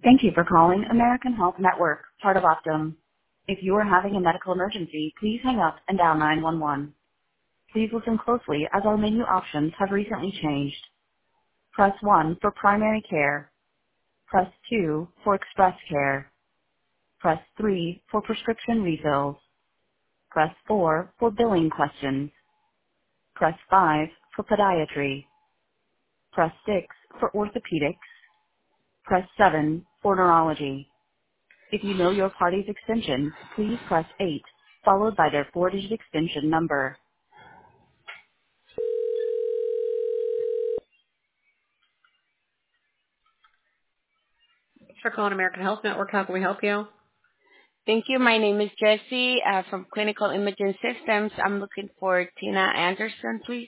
Thank you for calling American Health Network, part of Optum. If you are having a medical emergency, please hang up and dial 911. Please listen closely as our menu options have recently changed. Press 1 for primary care. Press 2 for express care. Press 3 for prescription refills. Press 4 for billing questions. Press 5 for podiatry. Press 6 for orthopedics. Press 7 for neurology. If you know your party's extension, please press 8, followed by their 4-digit extension number. Thanks for calling American Health Network. How can we help you? Thank you. My name is Jessie from Clinical Imaging Systems. I'm looking for Tina Anderson, please.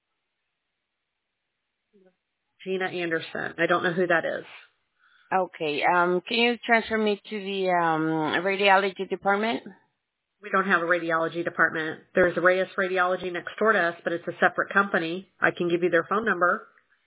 Gina Anderson. I don't know who that is. Okay. Can you transfer me to the radiology department? We don't have a radiology department. There's Reyes Radiology next door to us, but it's a separate company. I can give you their phone number.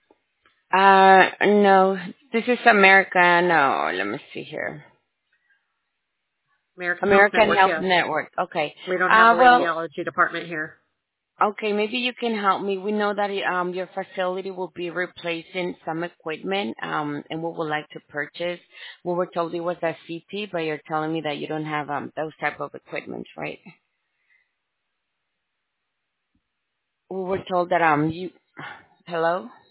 No. This is America. No. Let me see here. American Health American Network, Health yes. Network. Okay. We don't have a radiology department here. Okay, maybe you can help me. We know that your facility will be replacing some equipment, and we would like to purchase. We were told it was a CT, but you're telling me that you don't have those type of equipment, right? We were told that you. Hello.